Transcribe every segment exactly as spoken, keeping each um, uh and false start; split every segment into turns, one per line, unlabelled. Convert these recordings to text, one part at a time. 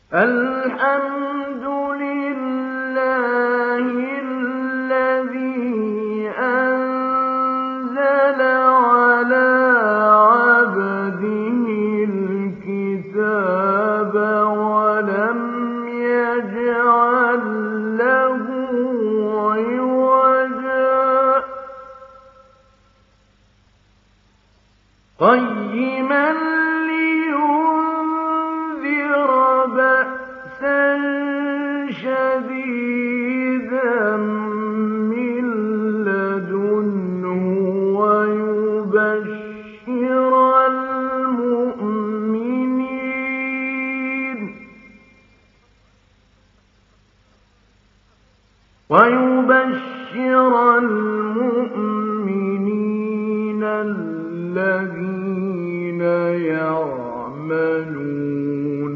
الحمد لله الذي أنزل على عبده الكتاب ولم يجعل له عوجا قيما لينذر بأسا شديدا من لدنه ويبشر المؤمنين ويبشر المؤمنين الذين يعملون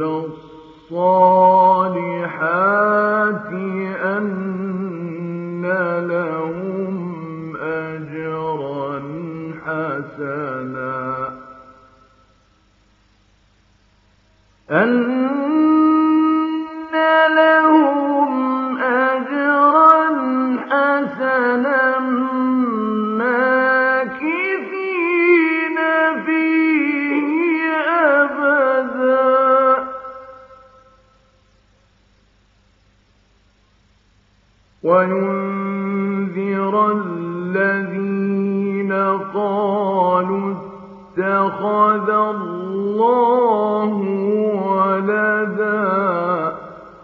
الصالحات أن لهم أجرا حسنا أن لهم أجرا حسنا ماكثين فيه أبدا وينذر الذين قالوا اتخذ الله ولدا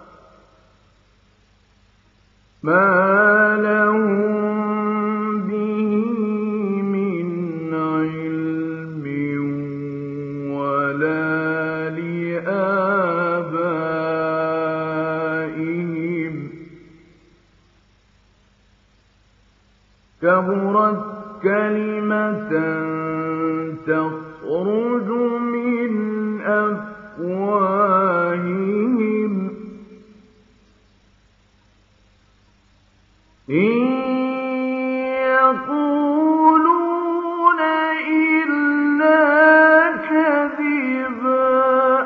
ما لهم به من علم ولا لآبائهم كبرت كلمة تخرج من أفواههم إن يقولون إلا كذبا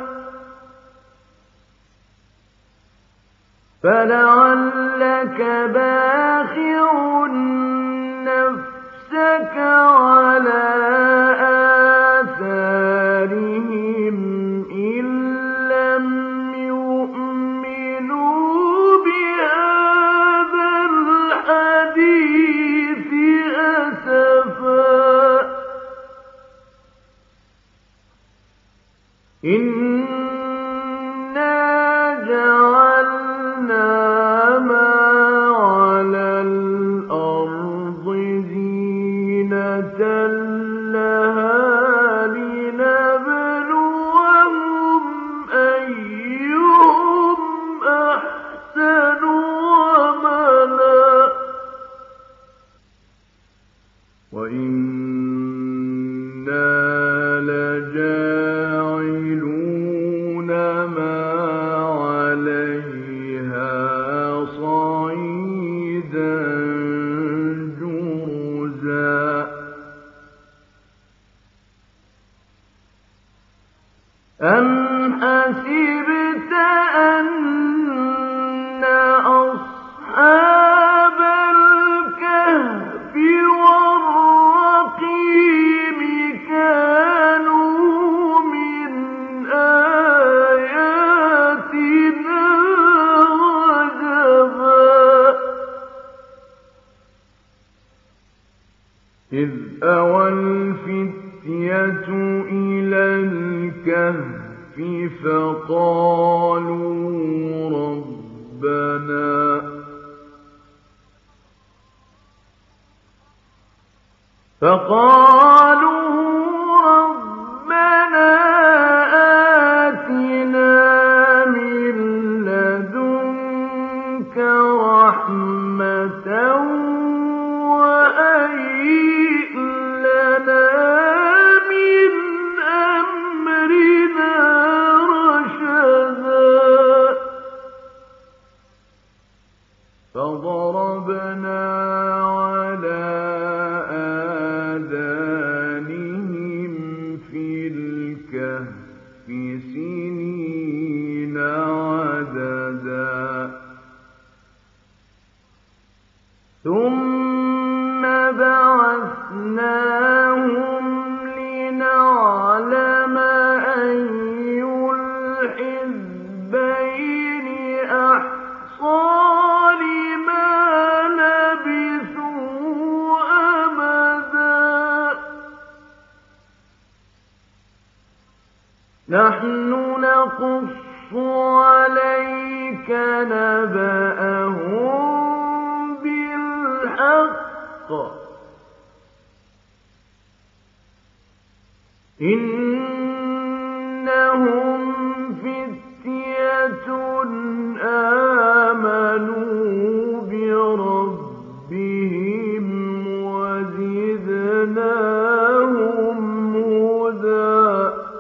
فلعلك باخع نفسك على آثارهم إن لم يؤمنوا بهذا الحديث أسفا إنا جعلنا ما على الأرض زينة لها لنبلوهم أيهم أحسن عملا وإنا لجاعلون ما عليها صعيدا جرزا أم حسبت أن أصحاب الكهف والرقيم كانوا من آياتنا عجبا إذ أوى الفتية إلى الكهف فقالوا ربنا فقالوا ربنا آتنا من لدنك رحمة وهيئ لنا من أمرنا رشدا فضربنا على آذانهم عَلَيْكَ نَبَأَهُم بِالْحَقِّ ۚ إِنَّهُمْ فِتْيَةٌ آمَنُوا بِرَبِّهِمْ وَزِدْنَاهُمْ هُدًى.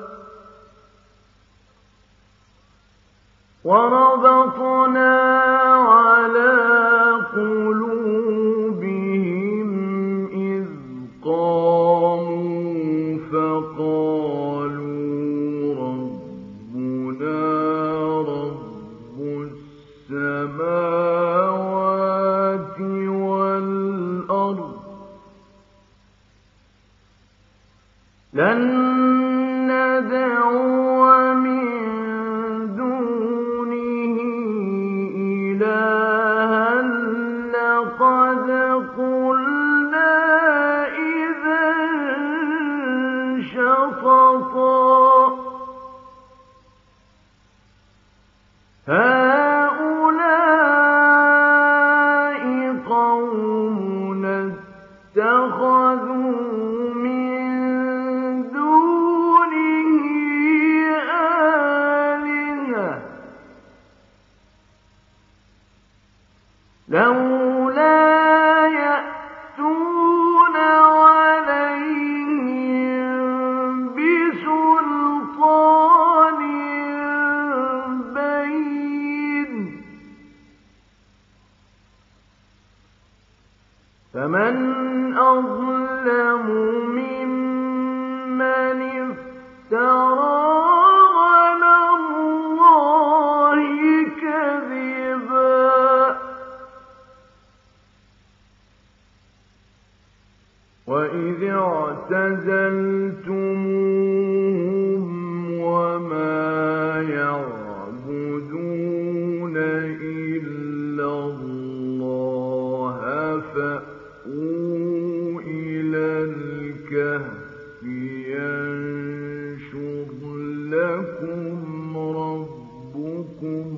وَرَبَطْنَا عَلَىٰ قُلُوبِهِمْ إِذْ قَامُوا فَقَالُوا رَبُّنَا رَبُّ السَّمَاوَاتِ وَالْأَرْضِ لَن نَّدْعُوَ مِن دُونِهِ إِلَٰهًا لَّقَدْ قُلْنَا إِذًا شَطَطًا هَٰؤُلَاءِ قَوْمُنَا اتَّخَذُوا مِن دُونِهِ آلِهَةً لَّوْلَا يَأْتُونَ عَلَيْهِم بِسُلْطَانٍ بَيِّنٍ ۖ فَمَنْ أَظْلَمُ مِمَّنِ افْتَرَىٰ عَلَى اللَّهِ كَذِبًا. وَإِذِ اعْتَزَلْتُمُوهُمْ وَمَا يَعْبُدُونَ إِلَّا اللَّهَ فَأْوُوا إِلَى الْكَهْفِ يَنشُرْ لَكُمْ رَبُّكُم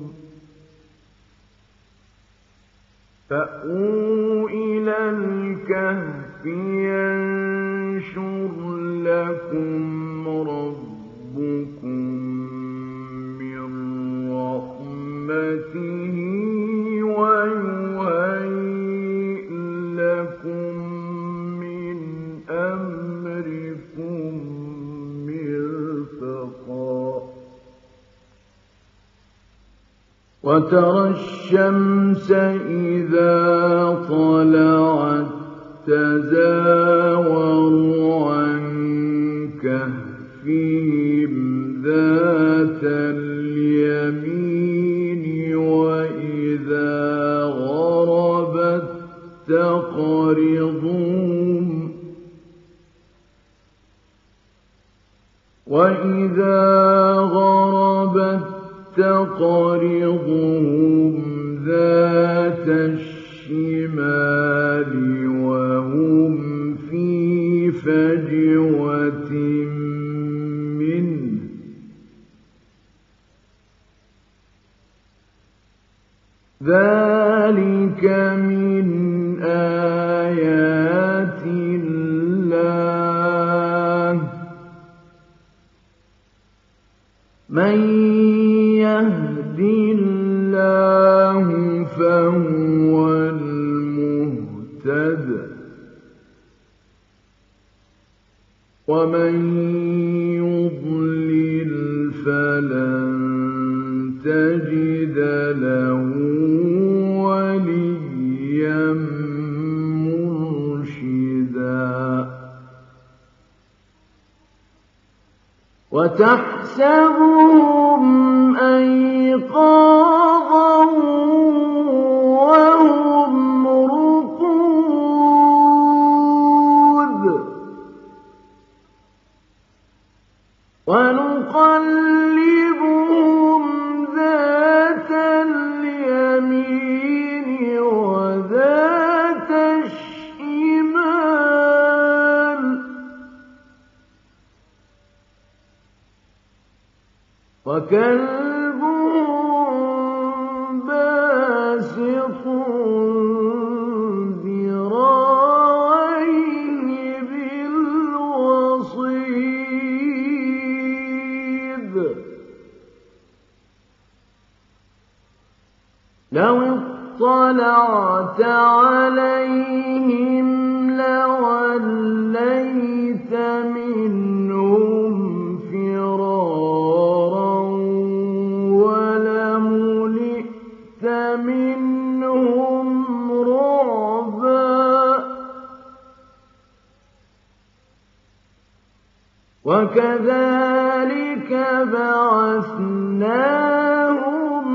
فَأْوُوا إِلَى الْكَهْفِ يَنشُرْ لَكُمْ رَبُّكُم مِّن رَّحْمَتِهِ وَيُهَيِّئْ لَكُم مِّنْ أَمْرِكُم مِّرْفَقًا. وَتَرَى الشَّمْسَ إِذَا طَلَعَت تَّزَاوَرُ عَن كَهْفِهِمْ ذَاتَ الْيَمِينِ وَإِذَا غَرَبَت تَّقْرِضُهُمْ وَإِذَا غَرَبَت تَّقْرِضُهُمْ ذَاتَ الشِّمَالِ وَهُمْ فِي فَجْوَةٍ مِّنْهُ ۚ ذَٰلِكَ مِنْ آيَاتِ اللَّهِ ۗ مَن يَهْدِ اللَّهُ فَهُوَ الْمُهْتَدِ ۖ وَمَن يُضْلِلْ فَلَن تَجِدَ لَهُ وَلِيًّا مُّرْشِدًا. وَتَحْسَبُهُمْ أَيْقَاظًا وَهُمْ رُقُودٌ وَنُقَلِّبُهُمْ ذَاتَ الْيَمِينِ وَذَاتَ الشِّمَالِ ۖ وَكَلْبُهُم لو اطلعت عليهم لوليت منهم فرارا ولملئت منهم رعبا وكذلك بعثناهم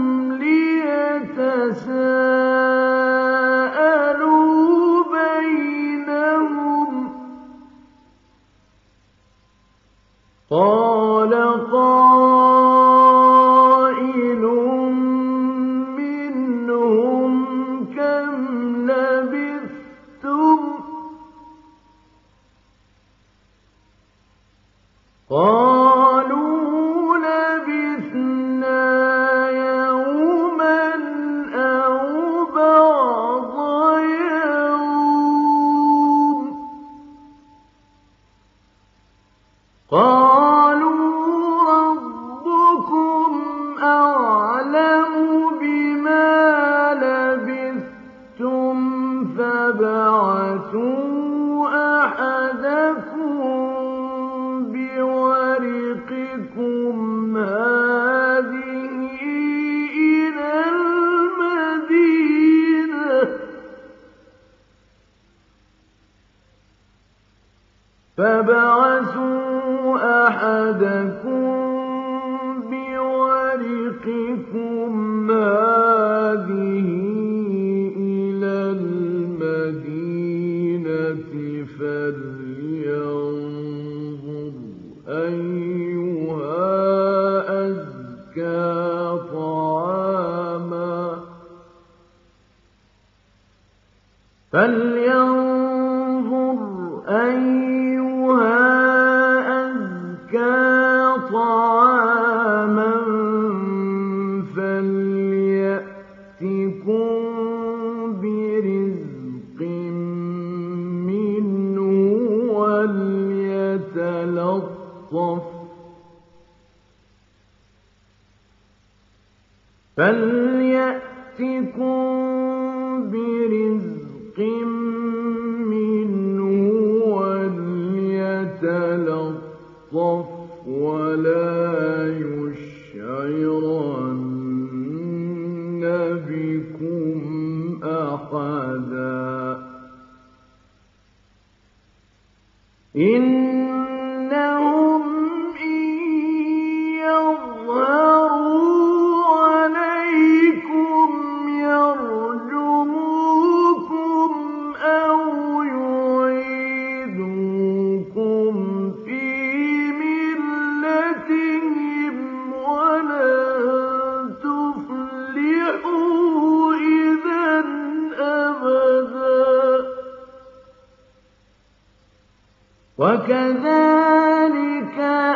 ليتساءلوا بينهم قال قائل منهم كم لبثتم قالوا لبثنا يوما أو بعض يوم قالوا ربكم أعلم بما لبثتم فابعثوا أحدكم بورقكم هذه إلى المدينة فابعثوا أحدكم بورقكم هذه إلى المدينة فلينظر أيها أزكى طعاما فلينظر أيها أزكى طعاما فليأتكم برزق منه وليتلطف فليأتكم برزق منه وليتلطف ولا يشعرن بكم أحدا إنهم إن يظهروا عليكم يرجموكم أو يعيدوكم في ملتهم ولن تفلحوا إذا أبدا وكذلك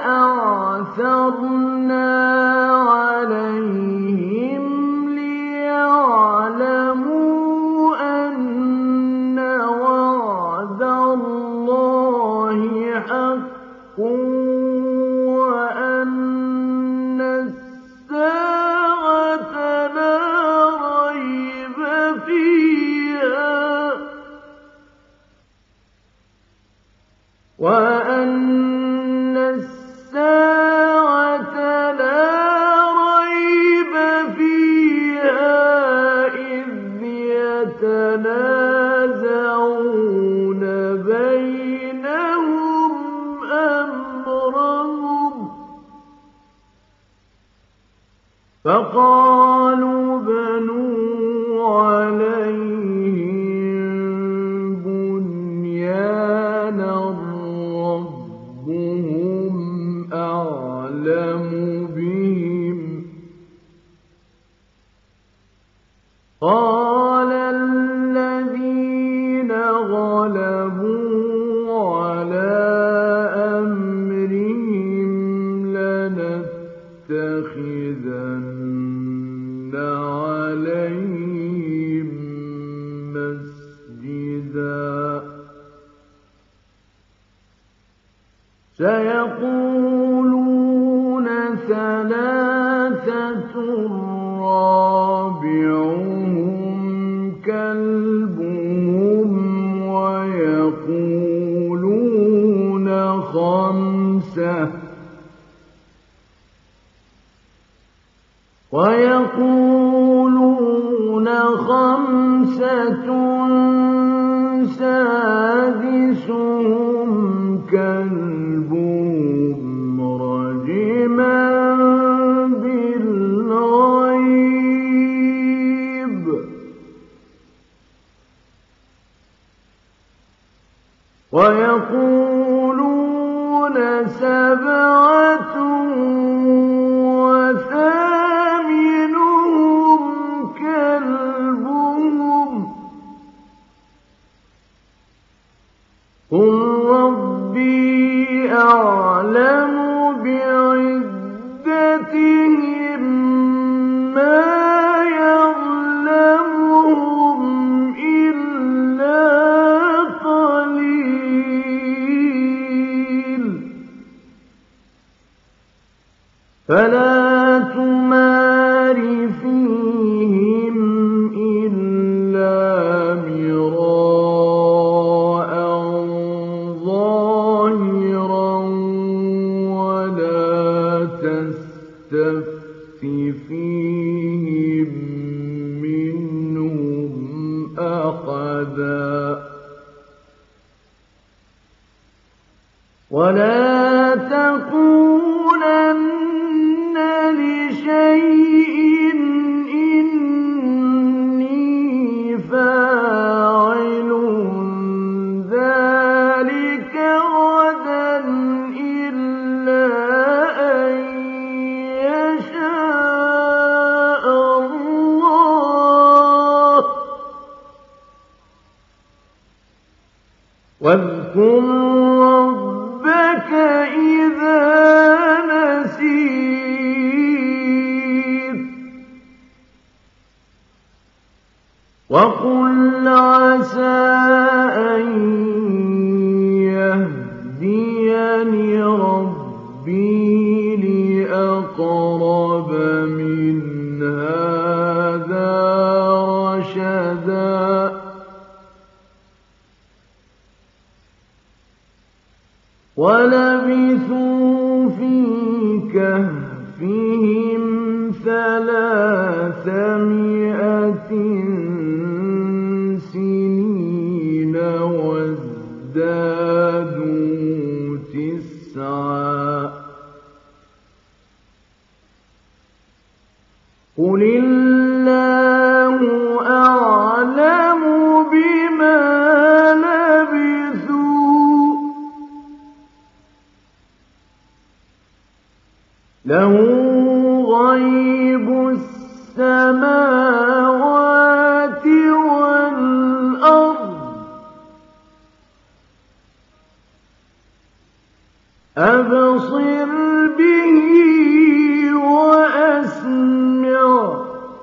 أعثرنا عليهم ليعلموا أن وعد الله حق وأن الساعة لا ريب فيها وأن الساعة لا ريب فيها إذ يتنازعون بينهم أمرهم فقالوا بنوا عليهم بنيانا ربهم أعلم بهم قال الذين غلبوا على أمرهم لنتخذن عليهم مسجدا سيقولون ثلاثة رابعون ويقولون خمسة سادسهم كلبهم رجما بالغيب ويقولون سبعة وثامنهم كلبهم قل ربي أعلم بعدتهم ما يعلمهم إلا قليل فلا تمار فيهم إلا مراء ظاهرا ولا تستفت فيهم منهم أحدا ولا تقولن لشيء إني فاعل ذلك غدا إلا أن يشاء الله واذكر ربك إذا نسيت وقل عسى أن يهديني ربي لأقرب من هذا رشدا ولبثوا في كهفهم ثلاثمائة سنين وازدادوا تسعا قل الله أعلم بما لبثوا له غيب السماوات والأرض أبصر به وأسمع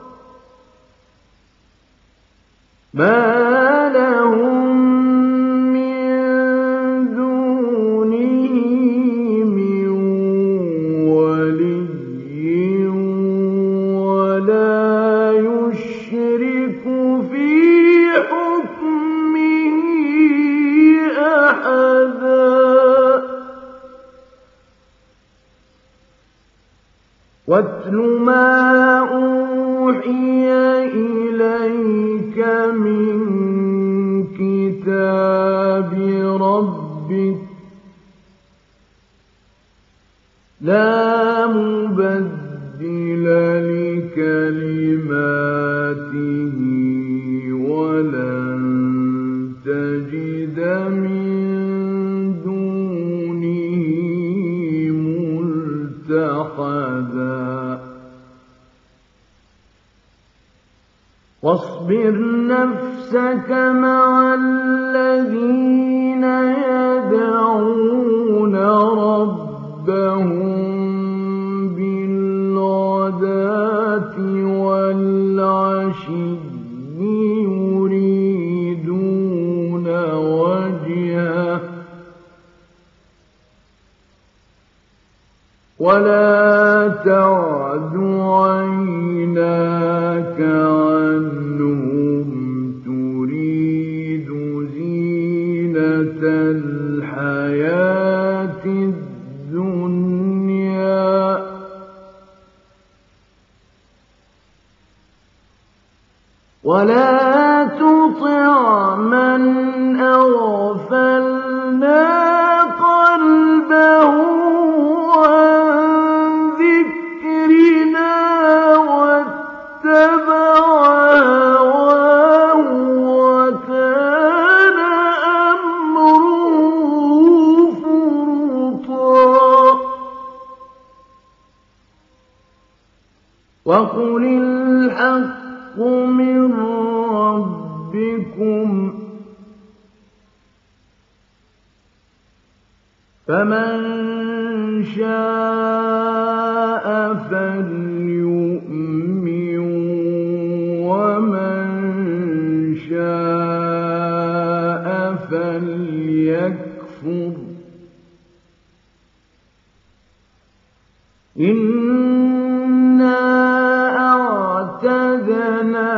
ما لهم من دونه من ولي ولا يشرك في حكمه أحدا واتل ما أوحي إليك من كتاب ربك لا مبدل لكلماته ولن تجد من دونه ملتحدا واصبر نفسك مع الذين يدعون ربهم بالغداة والعشي يريدون وجهه ولا تعد عيناك عنهم تريد زينة الحياة الدنيا ولا تطع من أغفلنا قلبه عن ذكرنا واتبع هواه وكان أمره فرطا وقل الحق من ربكم فمن شاء فليؤمن ومن شاء فليكفر إنا أعتدنا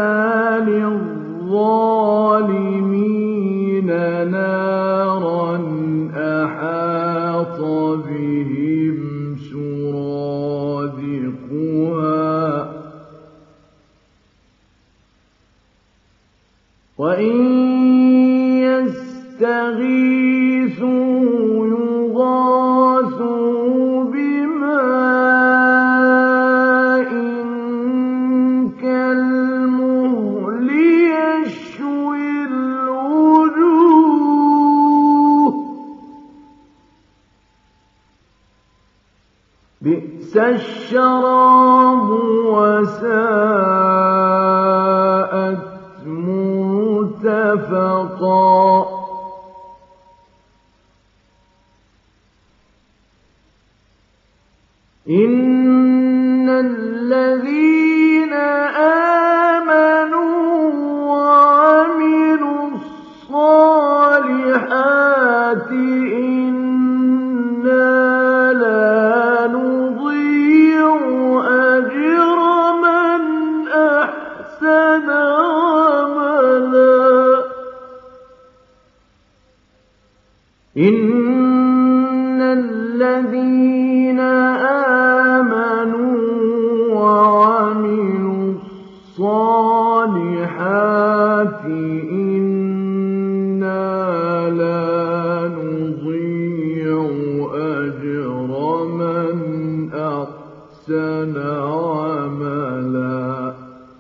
للظالمين نارا أحاط بهم سرادقها وإن يستغيثوا يغاثوا بماء كالمهل يشوي الوجوه بئس الشراب وساءت مرتفقا إن الذين آمنوا وعملوا الصالحات إنا لا نضيع أجر من أحسن عملا إن الذين آمنوا وعملوا الصالحات إنا لا نضيع أجر من أحسن عملا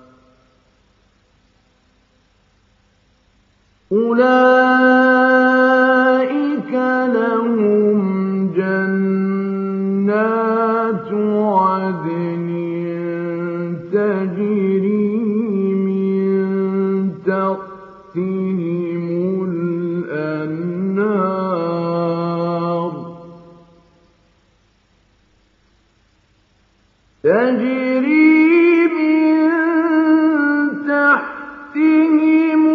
أولئك لهم جنات عدن تجري من تحتهم الأنهار تجري من تحتهم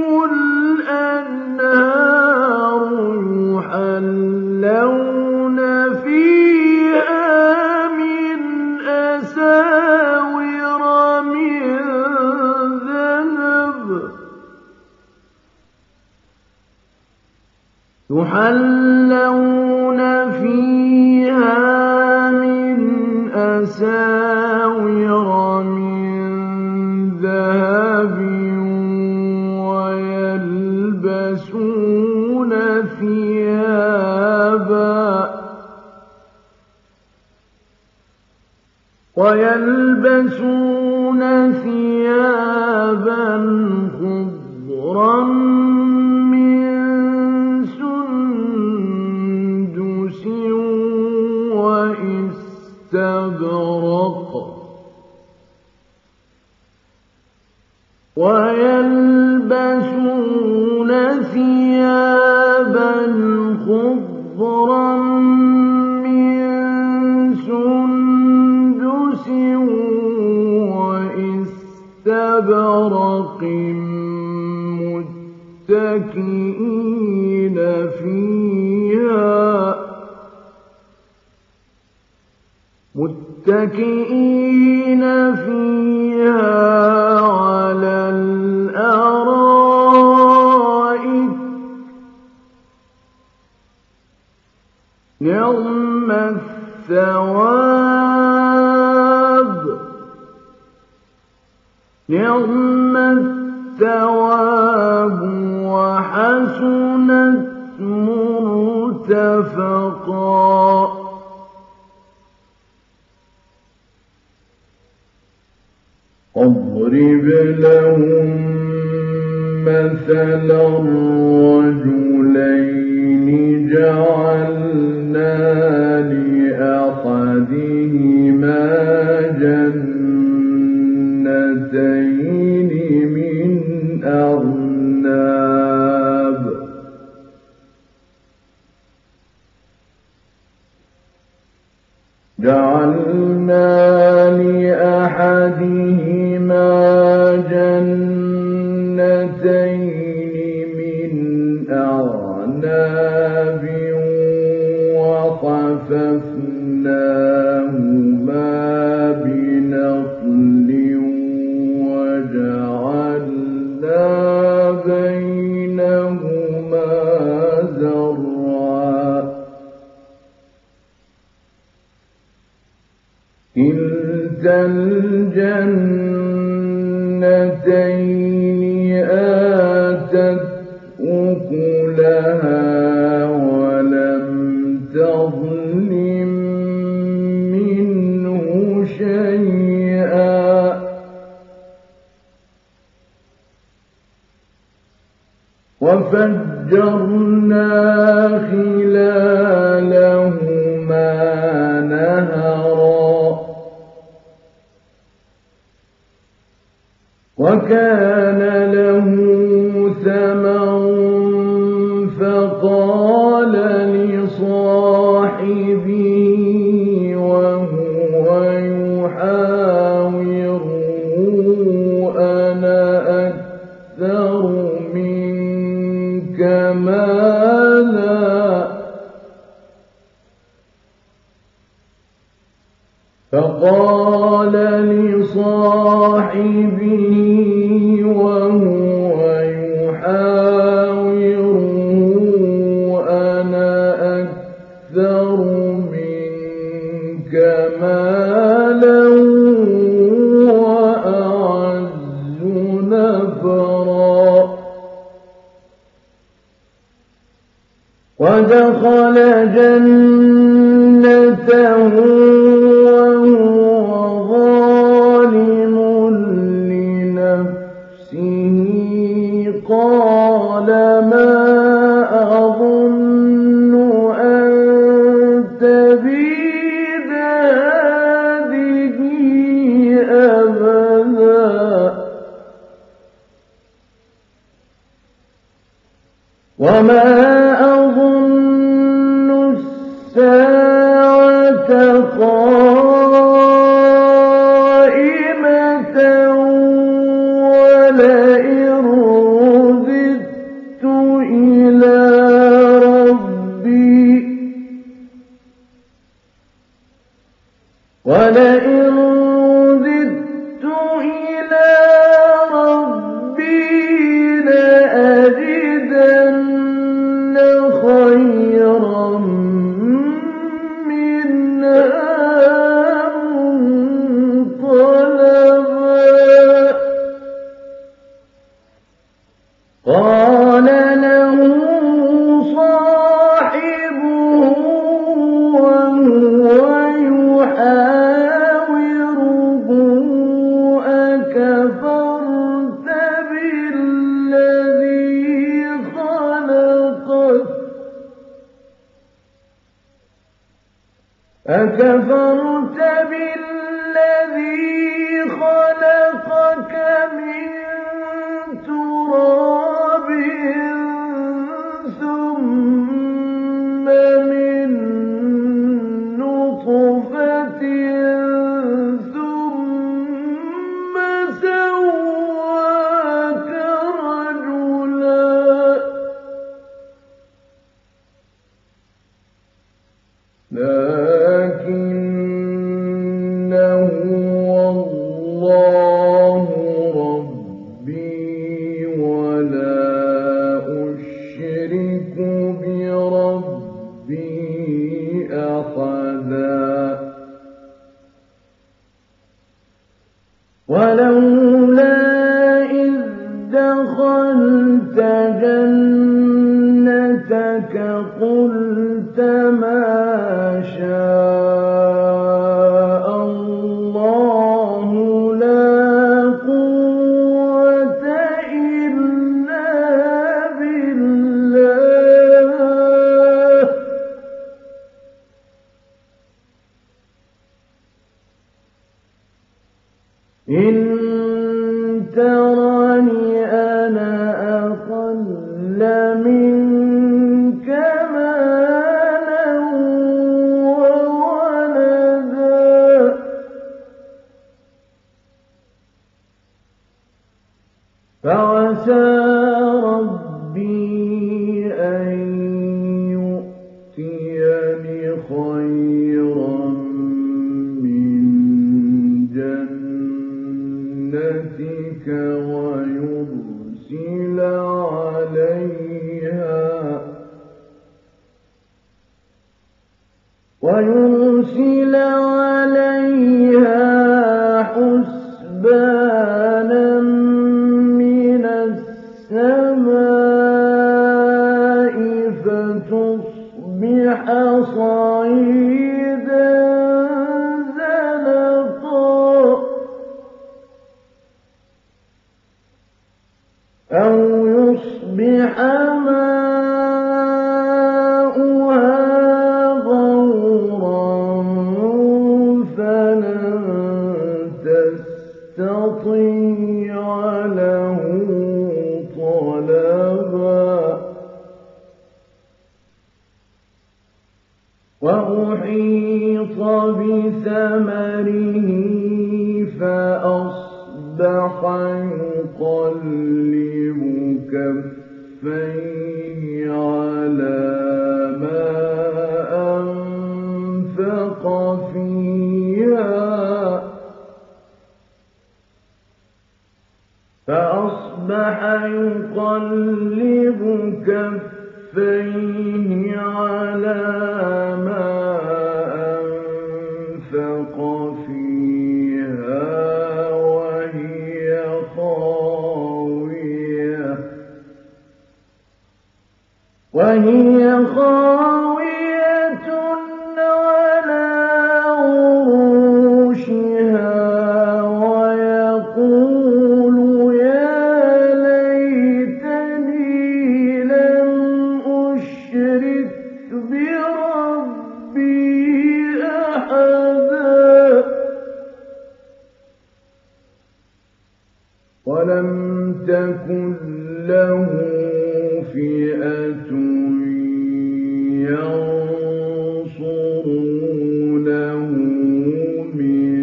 الأنهار يحلون فيها من أساور من ذهب يحلون فيها من أساور من ذهب ويلبسون ثيابا ويلبسون ثيابا خضرا من سندس واستبرق ويلبسون ثيابا خضرا من سندس واستبرق متكئين فيها متكئين فيها على الأرائك نعم الثواب نعم الثواب وحسنت مرتفقا اضرب لهم مثلا الرجلين جعلنا لأحدهما جنتين من أعناب جعلنا لأحدهما جنتين من أعناب وحففناهما بنخل وجعلنا بينهما زرعا كلتا الجنتين آتت أكلها ولم تظلم منه شيئا وفجرنا خلالهما نهرا وكان له ثمر فقال لصاحبه وهو يحاوره أنا أكثر منك مالا فقال لصاحبه وهو يحاوره أنا أكثر منك مالا وأعز نفرا ودخل جنته قال ما أظن أن تبيد هذه أبدا وما أظن الساعة قائمة ولئن ولئن رددت إلى ربي لأجدن خيرا منها منقلبا قال له صاحبه وهو يحاوره أكفرت بالذي خلقك أكفرت بالذي خلقك من تراب ثم من نطفة ثم سواك رجلا لكن ترني أنا أقل منك مالا وولدا فعسى ربي أن يؤتيني خيرا من جنتك ويرسل عليها ويرسل عليها حسبانا من السماء فتصبح صعيدا زلقا أو يصبح ماؤها غورا فلن تستطيع له طلبا وأحيط بثمره فأصبح يقلب كفيه على ما أنفق فيها فأصبح يقلب كفيه على ما أنفق فيها وهي خاوية وهي خاوية على عروشها ويقول يا ليتني لم أشرك بربي أحدا ولم تكن له فئة ينصرونه من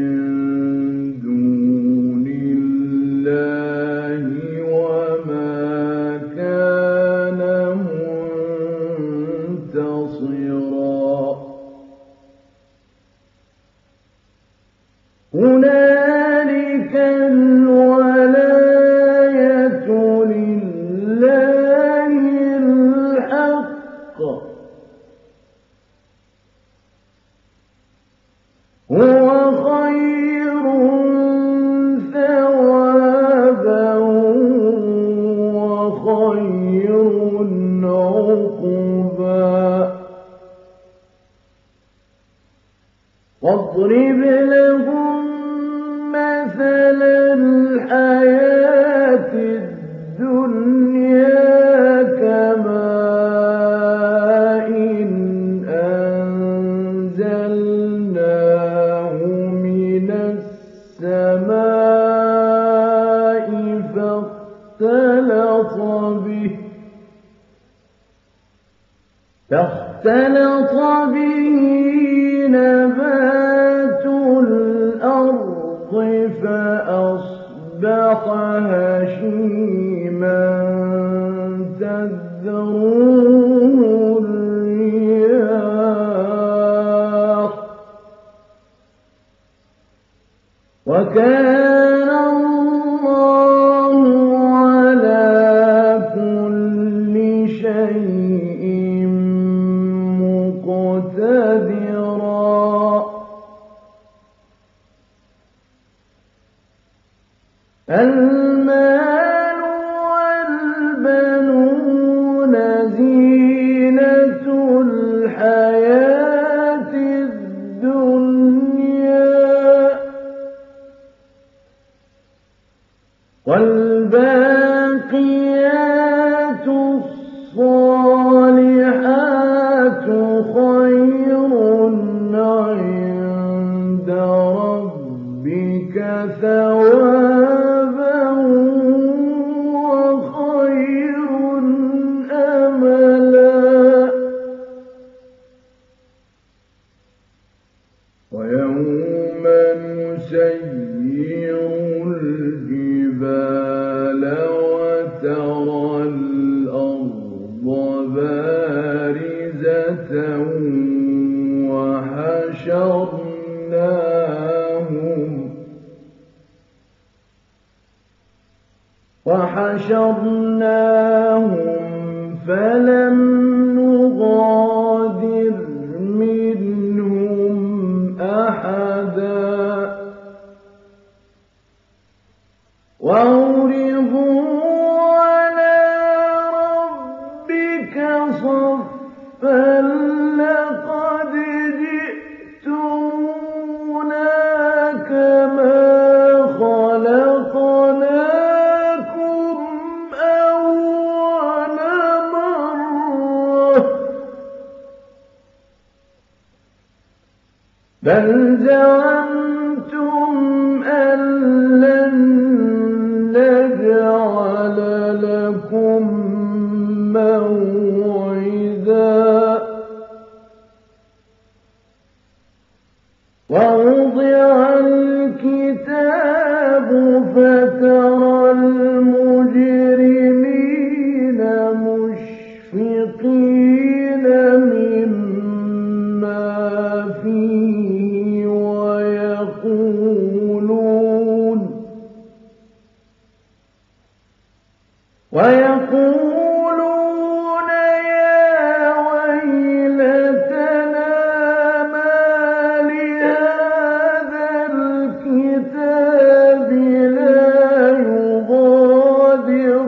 دون الله وما كان منتصرا هنالك الولاية لله الحق هو خير ثوابا وخير عقبا واضرب لهم مثل الحياة الدنيا كماء أنزلناه من السماء فاختلط به فاختلط به نبات الأرض فأصبح هشيما تذروه الرياح وكان الله على كل شيء مقتدرا المال والبنون زينة الحياة الدنيا والباقيات الصالحات خير عند ربك ثوابا الجبال وترى الأرض بارزة وحشرناهم وحشرناهم فلم نغادر منهم أحدا وعرضوا على ربك صفا لقد جئتمونا كما خلقناكم أول مرة بل زعمتم أن لن نجعل لكم موعدا ووضع الكتاب فترى المجرمين مشفقين مما فيه ويقولون ويقولون يا ويلتنا ما لهذا الكتاب لا يغادر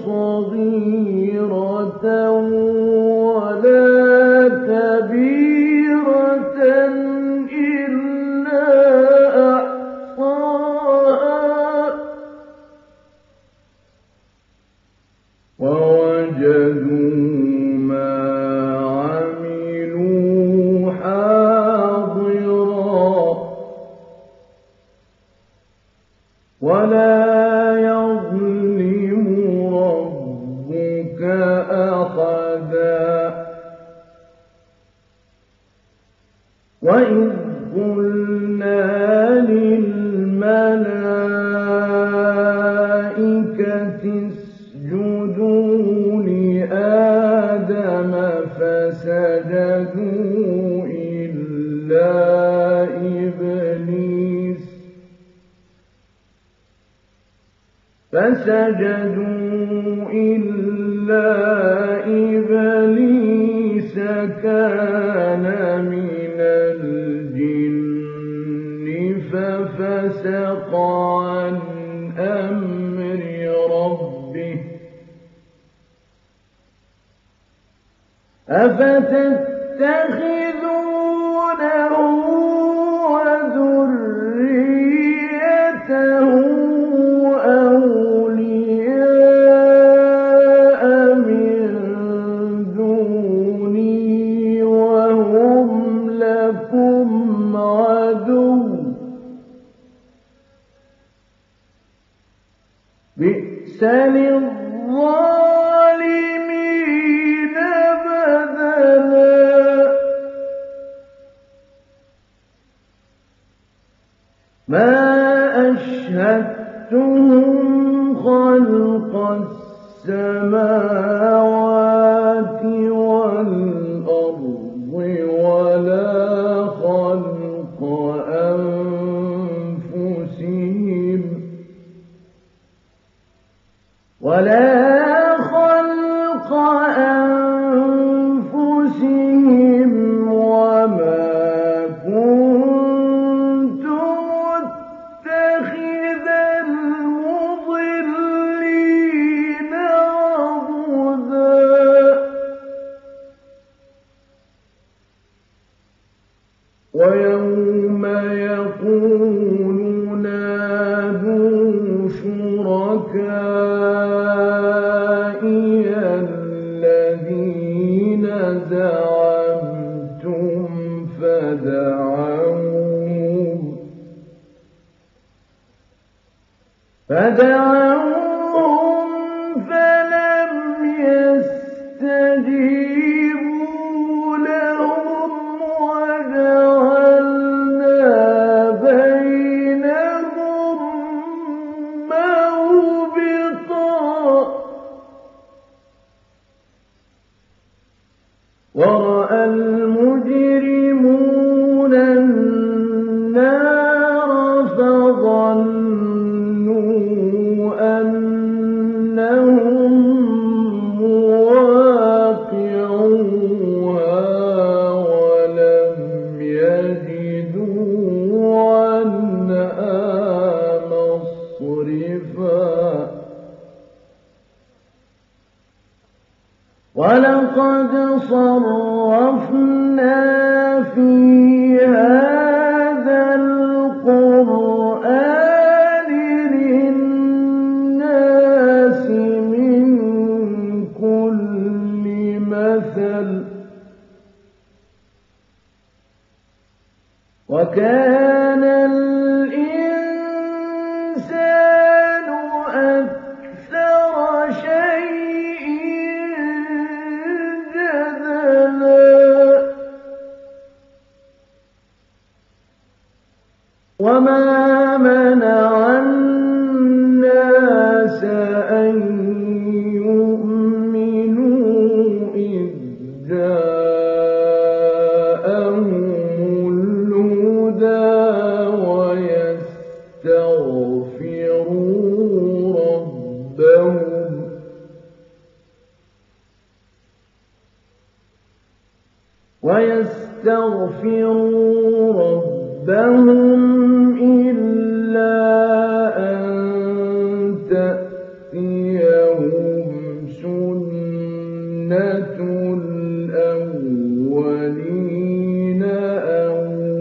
صغيرة ولا كبيرة إلا أحصاها ووجدوا ما عملوا حاضرا ولا يظلم ربك أحدا وإذ قلنا للملائكة اسجدوا لآدم فسجدوا إلا إبليس فسجدوا إلا إبليس كان من الجن ففسق عن أمر ربه أفتتخذونه وذريته أولياء من دوني وهم لكم عدو بئس للظالمين بدلا ما أشهدتهم خلق السماوات والأرض ولا خلق أنفسهم ولا خلق أنفسهم وما كنت متخذ المضلين عضدا ويوم يقول نادوا شركائي الذين زعمتم فدعوهم فدعوهم فلم يستجيبوا لهم وجعلنا بينهم موبقا مُسْرِفًا وَلَقَدْ صَرَّفْنَا فِي هَذَا الْقُرْآنِ لِلنَّاسِ مِنْ كُلِّ مَثَلٍ وَكَانَ الْإِنسَانُ أَكْثَرَ شَيْءٍ جَدَلًا وَمَا مَنَعَ النَّاسَ أَن يُؤْمِنُوا إِذْ جَاءَهُمُ الْهُدَىٰ وَيَسْتَغْفِرُوا رَبَّهُمْ وَيَسْتَغْفِرُوا رَبَّهُمْ إِلَّا أَن تَأْتِيَهُمْ سُنَّةُ الْأَوَّلِينَ أَوْ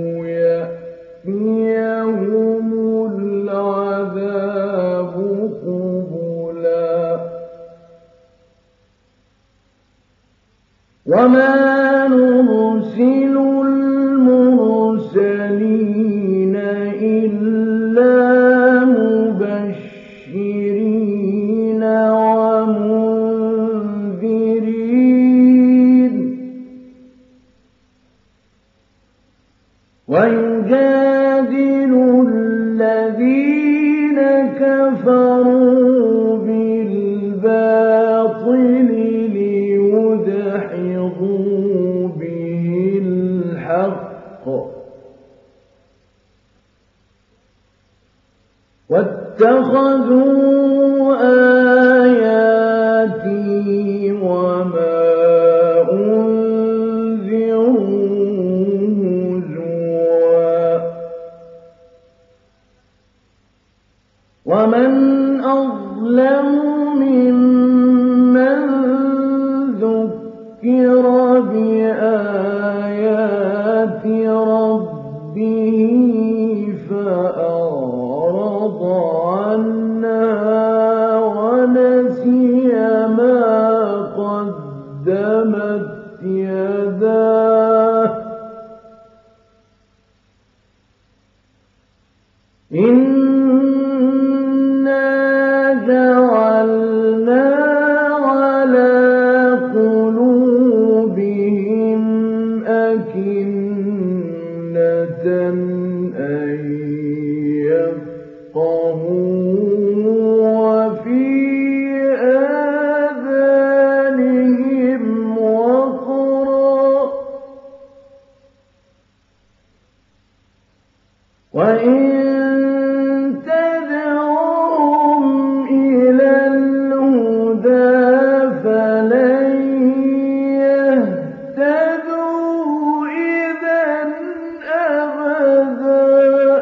يَأْتِيَهُمُ الْعَذَابُ قُبُلًا وَمَا نُرْسِلُ الْمُرْسَلِينَ إِلَّا مُبَشِّرِينَ وَمُنذِرِينَ وَيُجَادِلُ الَّذِينَ كَفَرُوا بِالْبَاطِلِ لِيُدْحِضُوا بِهِ الْحَقَّ وَاتَّخَذُوا آيَاتِي وَمَا أُنذِرُوا هُزُوًا وَمَنْ أَظْلَمُ مِمَّنْ ذُكِّرَ بِآيَاتِ رَبِّهِ فَأَعْرَضَ عَنْهَا وَنَسِيَ مَا قَدَّمَتْ يَدَاهُ إِنَّا جَعَلْنَا عَلَى قُلُوبِهِمْ أَكِنَّةً أَن يَفْقَهُوهُ وَفِي آذَانِهِمْ وَقْرًا وَإِن تَدْعُوهُمْ إِلَى الْهُدَىٰ فَلَن يَهْتَدُوا إِذًا أَبَدًا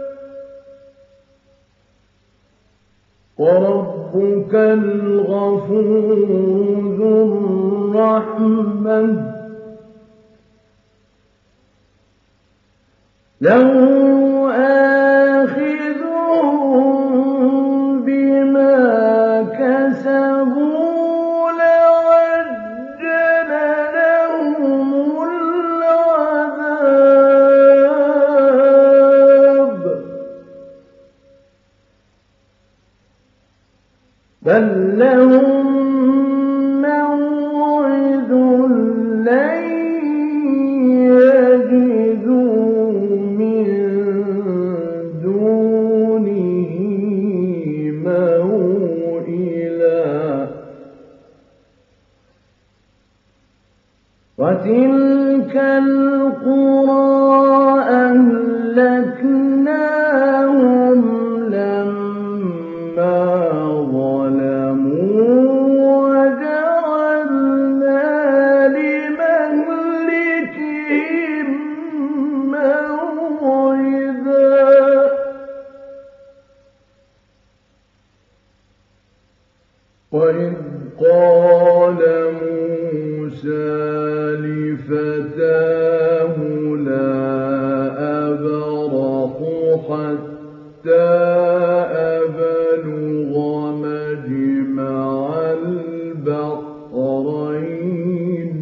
وَرَبُّكَ الْغَفُورُ ذُو الرَّحْمَةِ لَوْ آخِذُهُم بِمَا كَسَبُوا لَعَجَّلَ لَهُمُ الْعَذَابَ بَل لَّهُم مَّوْعِدٌ لَّن يَجِدُوا مِن دُونِهِ مَوْئِلًا وَتِلْكَ الْقُرَىٰ أَهْلَكْنَاهُمْ لَمَّا ظَلَمُوا وَجَعَلْنَا لِمَهْلِكِهِم مَّوْعِدًا وإذ قال موسى لفتاه لا أبرح حتى أبلغ مجمع البحرين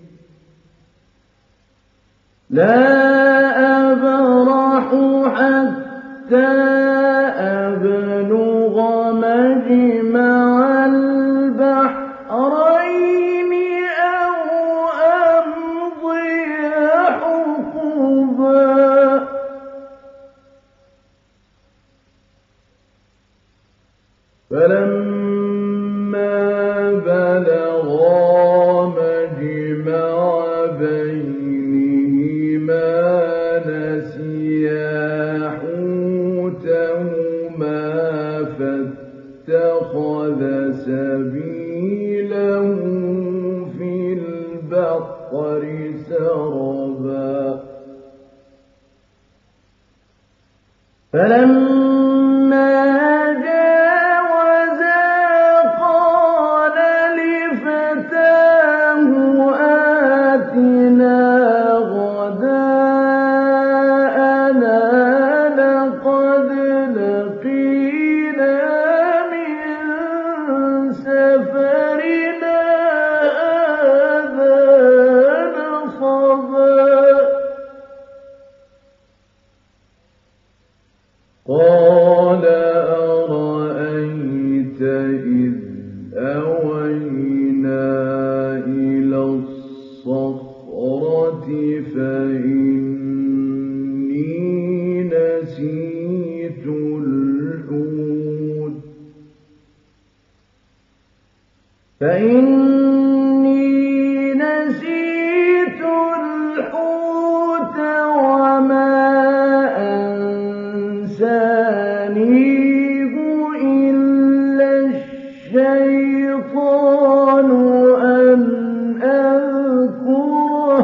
لا أبرح حتى أبلغ مجمع البحرين أو أمضي حقبا فلما بلغا مجمع بينهما نسيا حوتهما فاتخذ سبيله في البحر سربا فلما جاوزا قال لفتاه آتنا غداءنا لقد لقينا من سفرنا هذا نصبا قال أرأيت إذ أوينا إلى الصخرة فإني نسيت الحوت فإني نسيت الحوت وما أنسانيه إلا الشيطان أن أذكره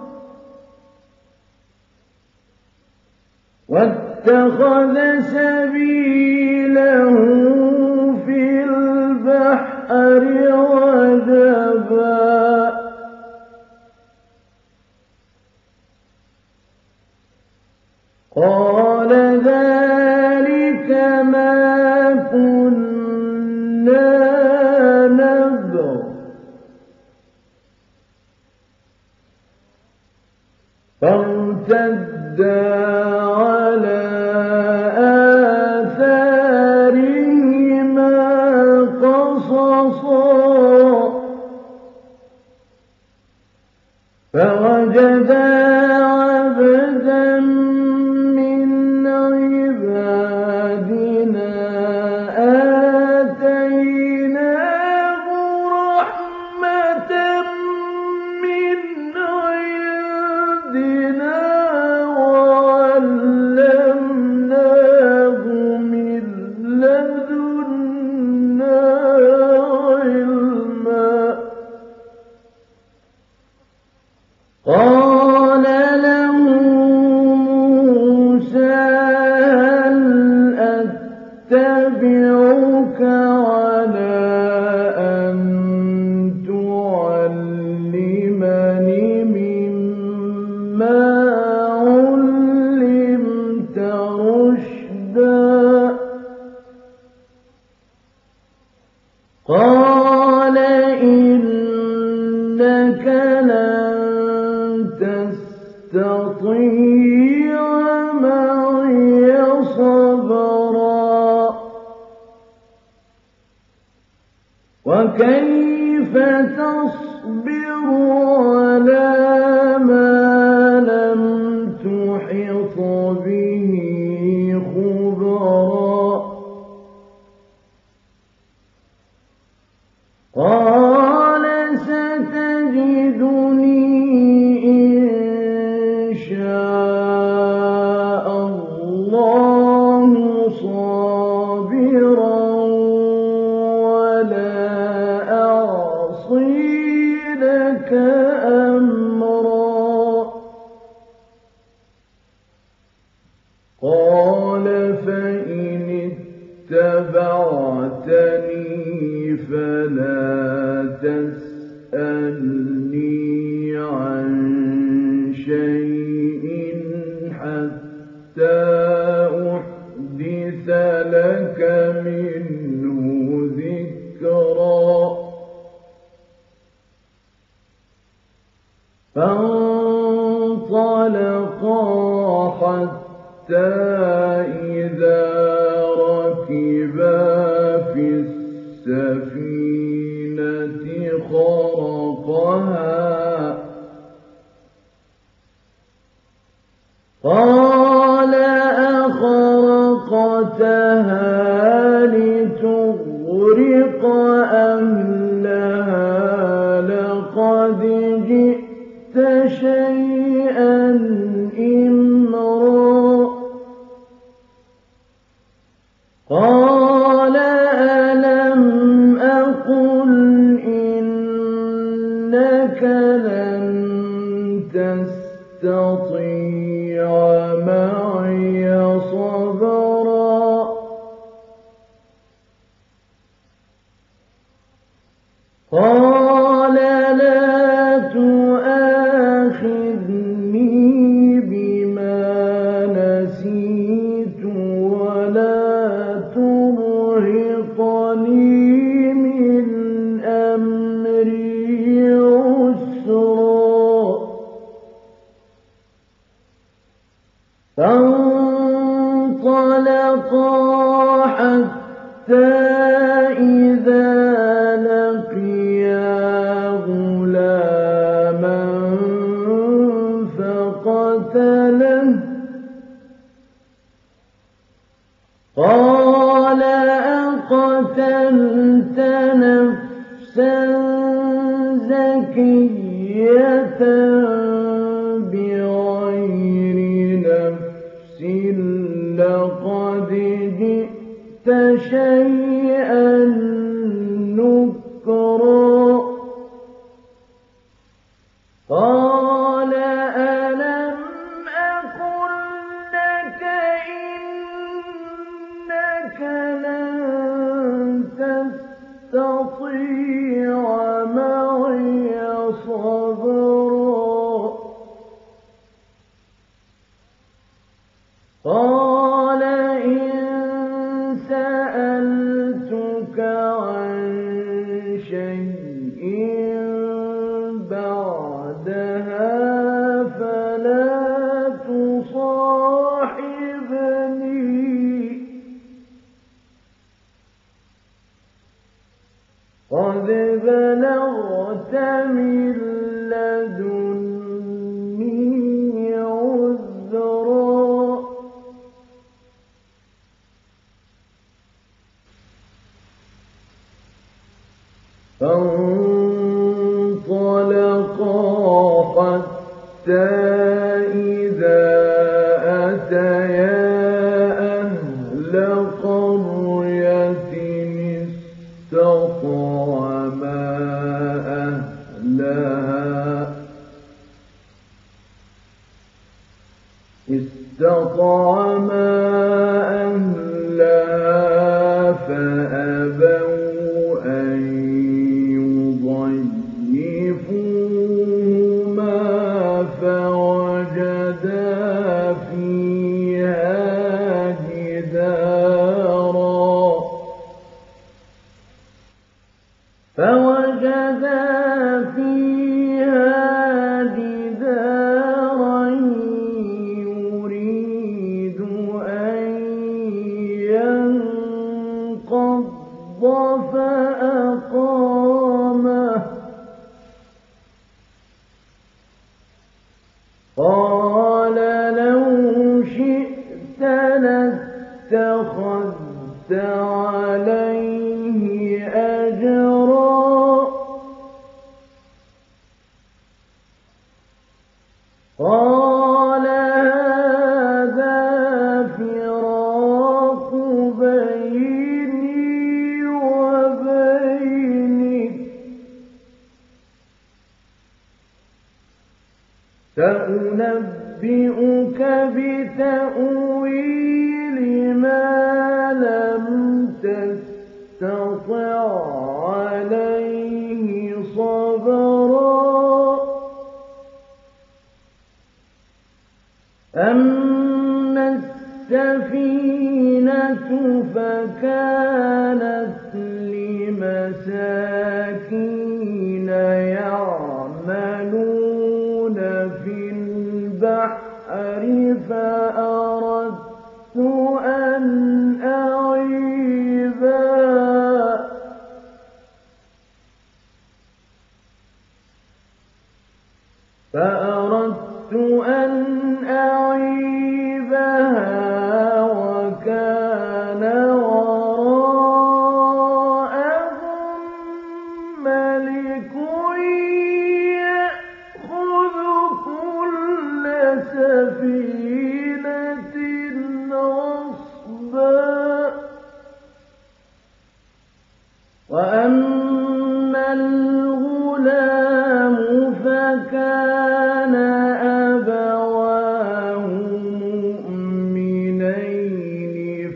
واتخذ سبيله في البحر عجبا قال ذلك ما كنا نبغ فارتدا على آثارهما قصصا فوجدا عبدا من عبادنا آتيناه رحمة من عندنا وعلمناه من لدنا علما قال له موسى هل أتبعك على أن تعلمني مما علمت رشدا قال إنك لن تستطيع معي صبرا وكيف تصبر على ما لم تحط به خبرا قال ستجدني إن شاء الله صابرا ولا أعصي لك أمرا قال فإن اتبعتني فإن إذا ركبا في السفينة خرقها قال أخرقتها لتغرق أهلها لقد جئت شيئا إمرا قال ألم أقل إنك لن تستطيع معي صبرا قال لا تؤاخذني بما نسيت ولا ترهقني من أمري عسرا فانطلقا حتى إذا لقيا غلاما فقتله قال أقتلت نفسا زكية بغير نفس لقد جئت شيئا نكرا قال ألم أقل لك إنك لن تستطيع معي صبرا قال إن سألتك عن شيء بعدها فلا تصاحبني قد بلغت من لدني عذرا فانطلقا حتى إذا أتيا أهل قرية استطعما أهلها استطعما أهلها فأبوا أن يضيفوهما فوجدا فيها جدارا فوجدا فيها جدارا يريد أن ينقض فأقامه قال لو شئت لاتخذت عليه أجرا قال هذا فراق بيني وبينك سأنبئك بتأويل ما لم تستطع عليه صبرا أما السفينة فكانت لمساكين يعملون في البحر فأردت أن أعيبها وكان وراءهم ملك يأخذ كل سفينة غصبا وأما الغلام فكان أبواه مؤمنين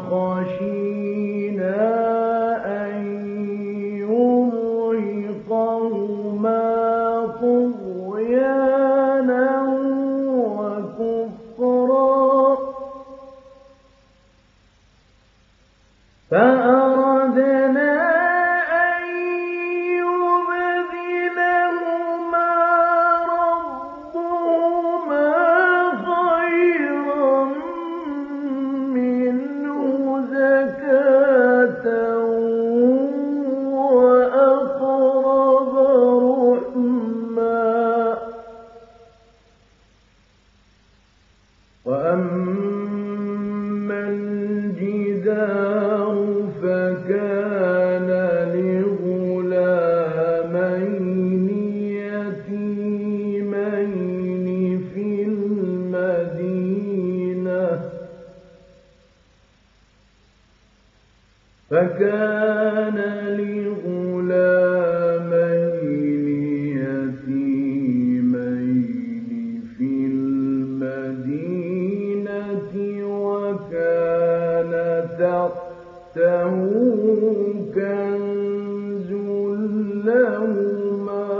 فخشينا أن يرهقهما طغيانا وكفرا فأردنا وأما الجدار فكان لغلامين يتيمين في المدينة فكان لغلامين يتيمين في المدينة وكان تحته كنز لهما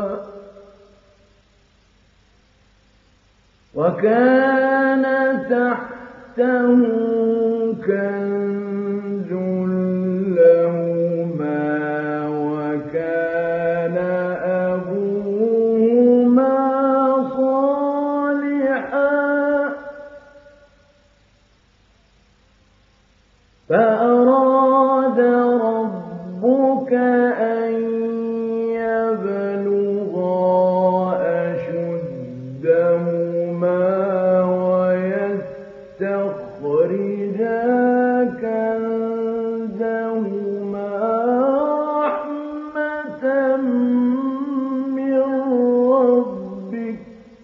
وكان تحته كنز لهما وكان أبوهما صالحا فأراد ربك أن يبلغا أشدهما ويستخرجا كنزهما رحمة من ربك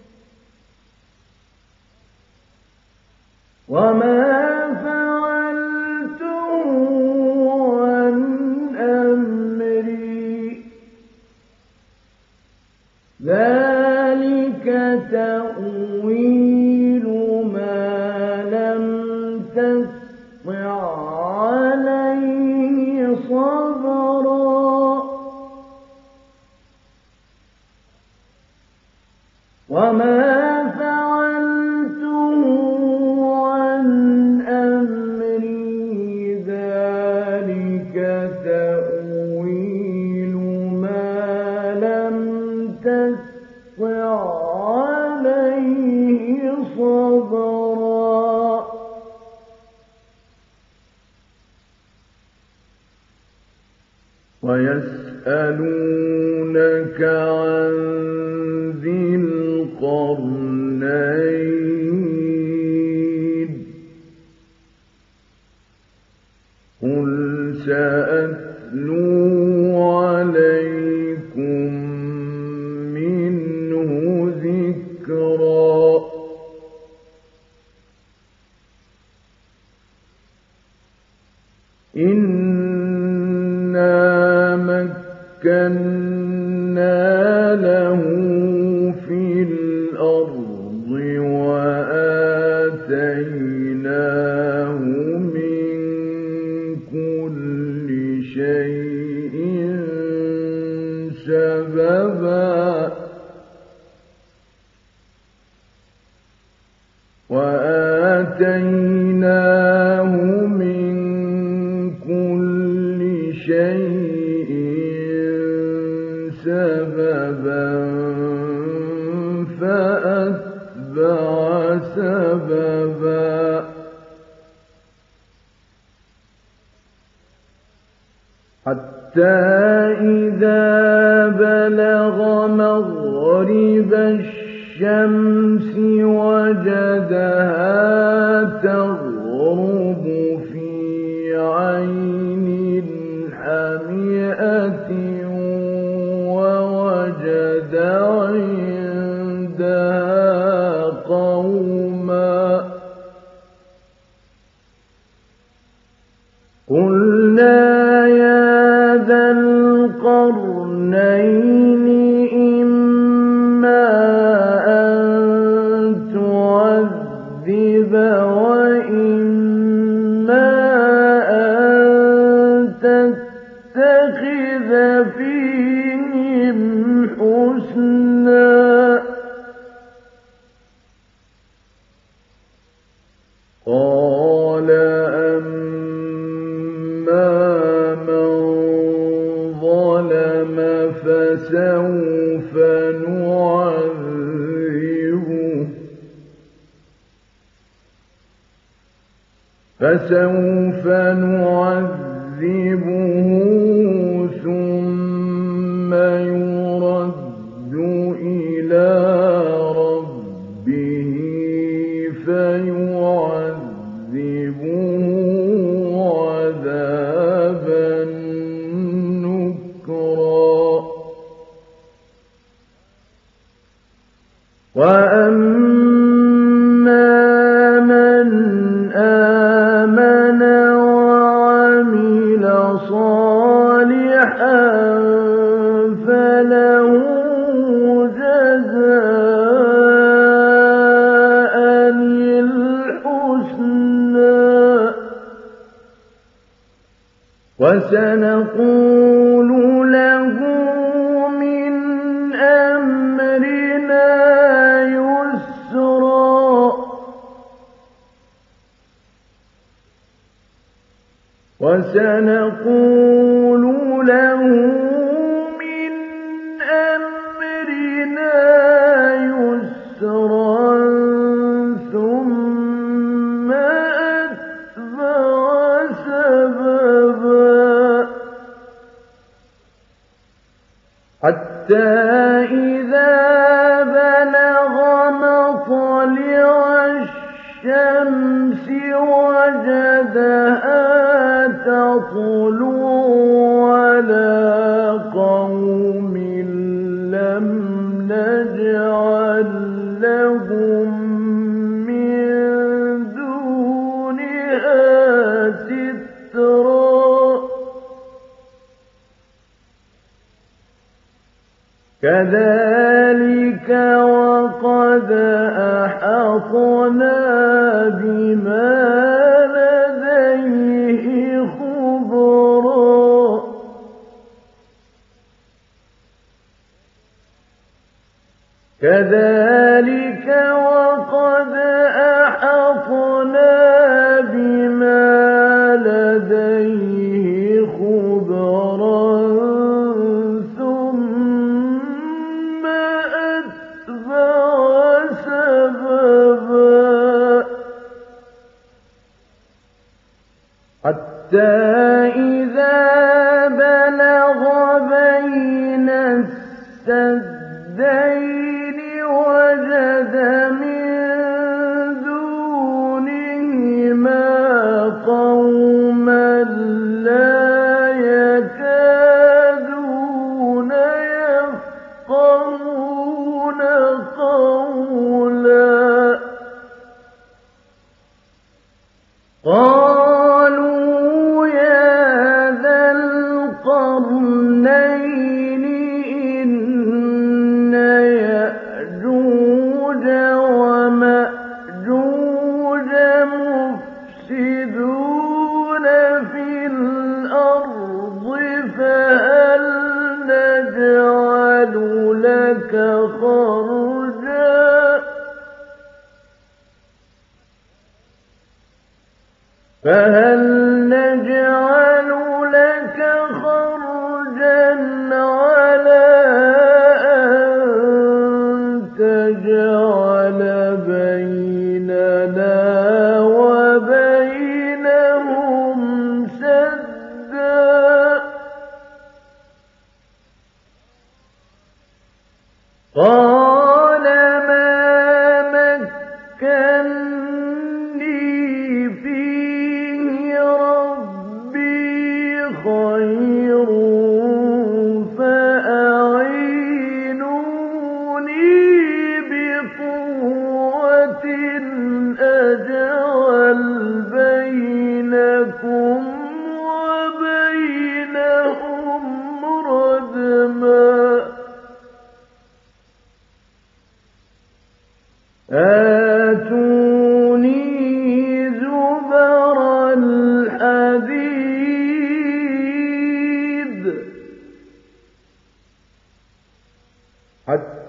وما ذلك تأويل ما لم تسطع عليه صبرا وما فعلته عن أمري ذلك تأويل ما لم تسطع عليه صبرا ويسألونك عن ذي القرنين قل سأتلو عليكم منه ذكرا إنا مكنا له في الأرض وآتيناه من كل شيء سببا وآتيناه من كل شيء سببا فأتبع سببا حتى إذا بلغ مغرب الشمس الشمس وجدها تغرب في عين حمئة ووجد عندها قوما قلنا يا ذا القرنين إما أن تعذب وإما أن تتخذ فيهم حسنا قال أما من ظلم فسوف نعذبه فسوف نعذبه ثم يرد إلى ربه فيعذبه عذابا نكرا وأما من آمن وعمل صالحا فله جزاء الحسنى وسنقول له من أمرنا يسرا وسنقول له من أمرنا يسرا ثم أتبع سببا حتى إذا بلغ مطلع الشمس وجدها تطلع على قوم لم نجعل لهم من دونها سترا كذلك وقد أحطنا بما لديه خبرا كذلك وقد أحطنا بما لديه خبرا ثم أتبع سببا حتى إذا بلغ بين السدين وجد من دونهما قوما لا يكادون يفقهون قولا قالوا يا ذا القرنين إن يأجوج ومأجوج مفسدون في الأرض فهل نجعل لك خرجا فهل نجعل لك خرجا على أن تجعل بيننا وبينهم سدا قال ما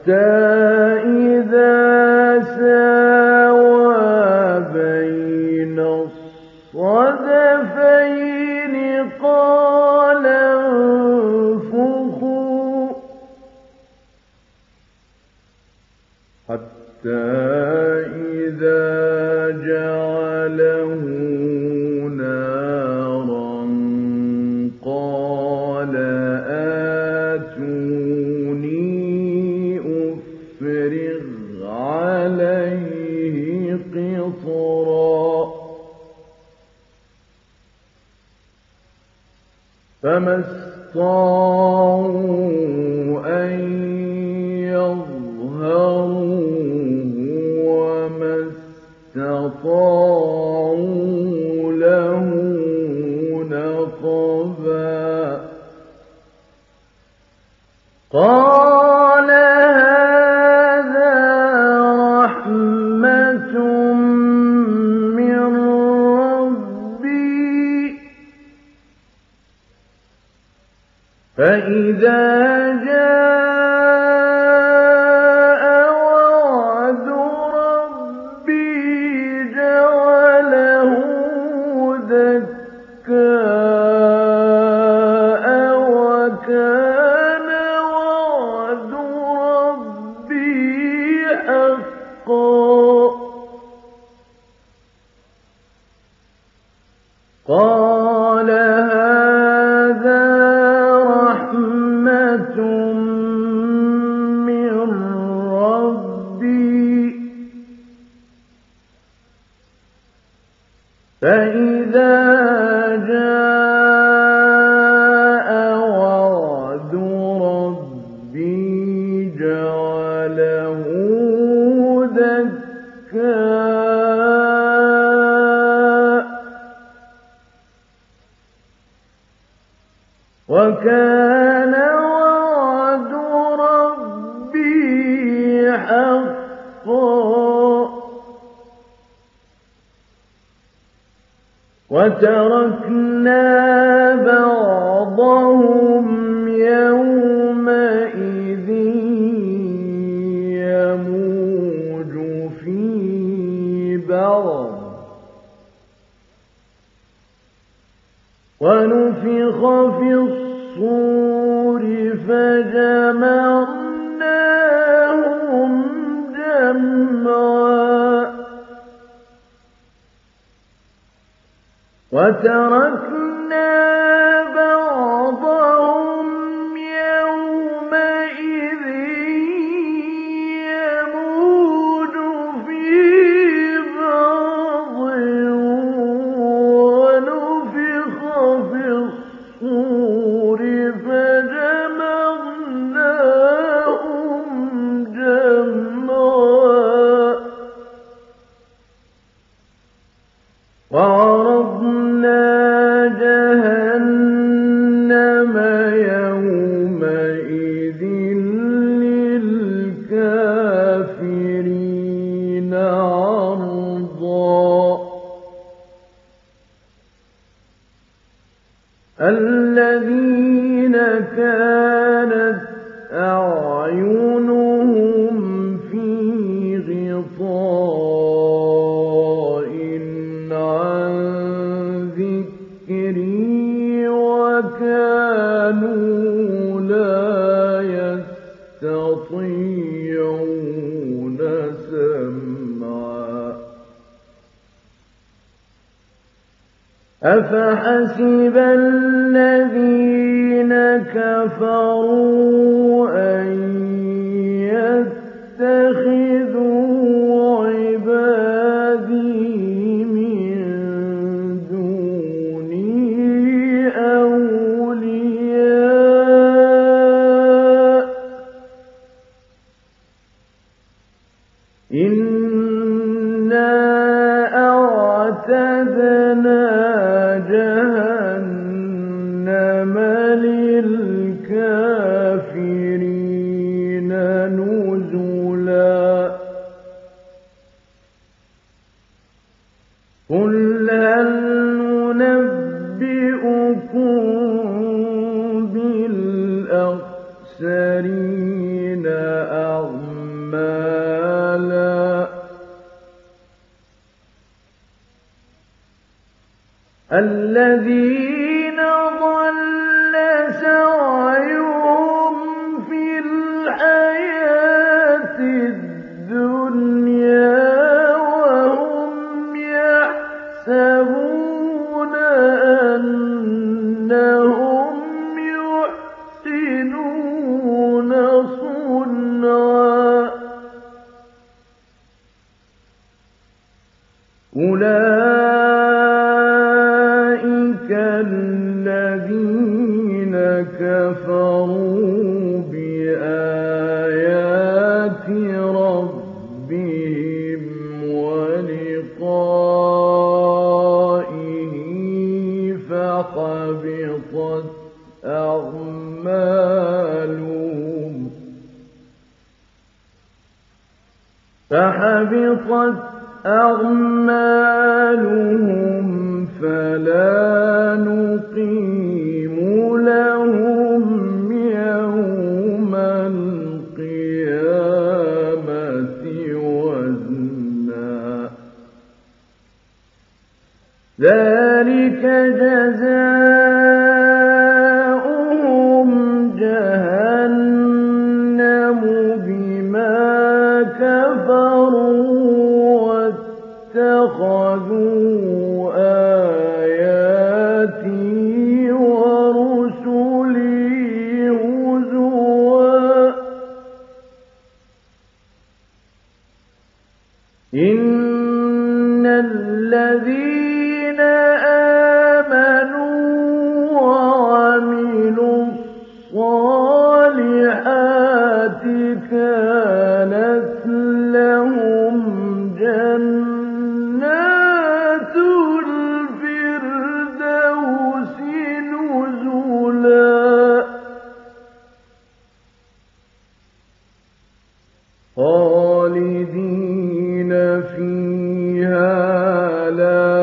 إذا ساوى بين الصدفين قال انفخوا حتى إذا جعله نارا قال آتوني أفرغ عليه قطرا فما استطاعوا أن يظهروه وما استطاعوا له نقبا قال هذا رحمة من ربي فإذا جاء وعد ربي جعله دكاء وكان وعد ربي حقا قال هذا رحمة من ربي فإذا جاء وعد ربي جعله دكاء وكان وعد ربي حقا وتركنا بعضهم يومئذ يموج في بعض ونفخ في الصور فجمعناهم جمعا وتركنا بعضهم يومئذ يموج في بعض ونفخ في الصور فجمعناهم جمعا وعرضنا جهنم يومئذ للكافرين عرضا الذين كانت أعينهم في غطاء عن ذكري وكانوا لا يستطيعون سمعا أفحسب الذين كفروا أن يتخذوا عبادي من دوني أولياء إنا أعتدنا جهنم للكافرين نزلا قل هل ننبئكم بالأخسرين أعمالا الذين ضل سعيهم في الحياة الدنيا وهم يحسبون أنهم يحسنون صنعا أولئك الذين كفروا بآيات ربهم ولقائه فحبطت أعمالهم فحبطت أعمالهم فلا نقيم لهم يوم القيامة وزنا ذلك جزاؤهم جهنم بما كفروا اتخذوا آياتي ورسلي هزوا إن الذين آمنوا وعملوا الصالحات كانت لهم جنات الفردوس نزلا خالدين فيها لا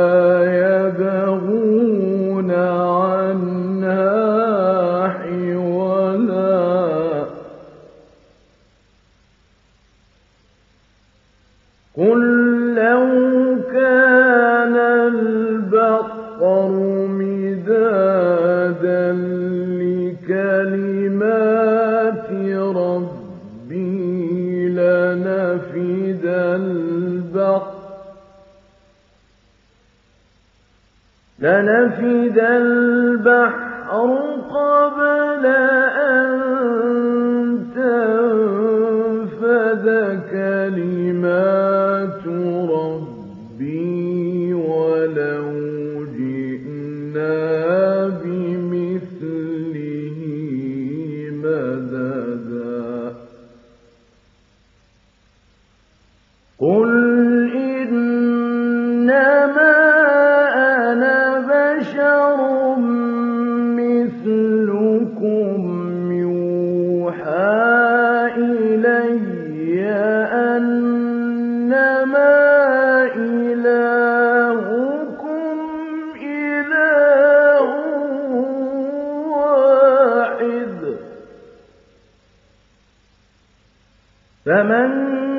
يبغون عنها حولا قل لو كان البحر مدادا لكلمات ربي لنفد البحر لنفد البحر قبل أن تنفد كلمات ربي ولو جئنا بمثله مددا قل إنما أنا بشر مثلكم يوحى إلي أنما إلهكم إله واحد فمن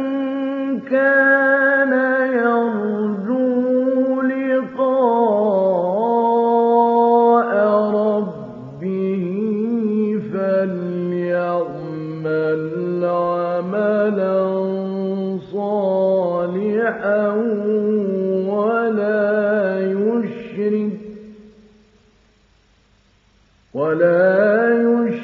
كان يرجو لقاء ربه فليعمل عملا صالحا ولا يشرك ولا يشرك